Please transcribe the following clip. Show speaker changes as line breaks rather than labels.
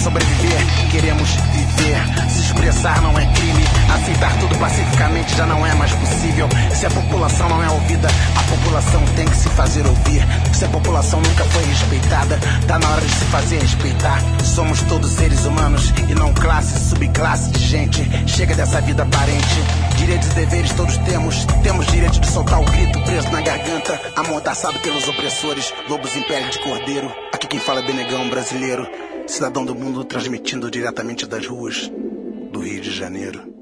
sobreviver, queremos viver. Se expressar não é crime, aceitar tudo pacificamente já não é mais possível. Se a população não é ouvida, a população tem que se fazer ouvir. Se a população nunca foi respeitada, tá na hora de se fazer respeitar. Somos todos seres humanos e não classe, subclasse de gente. Chega dessa vida aparente. Direitos e deveres todos temos. Temos direito de soltar o grito preso na garganta, amordaçado pelos opressores, lobos em pele de cordeiro. Aqui quem fala é Benegão, brasileiro, cidadão do mundo, transmitindo diretamente das ruas do Rio de Janeiro.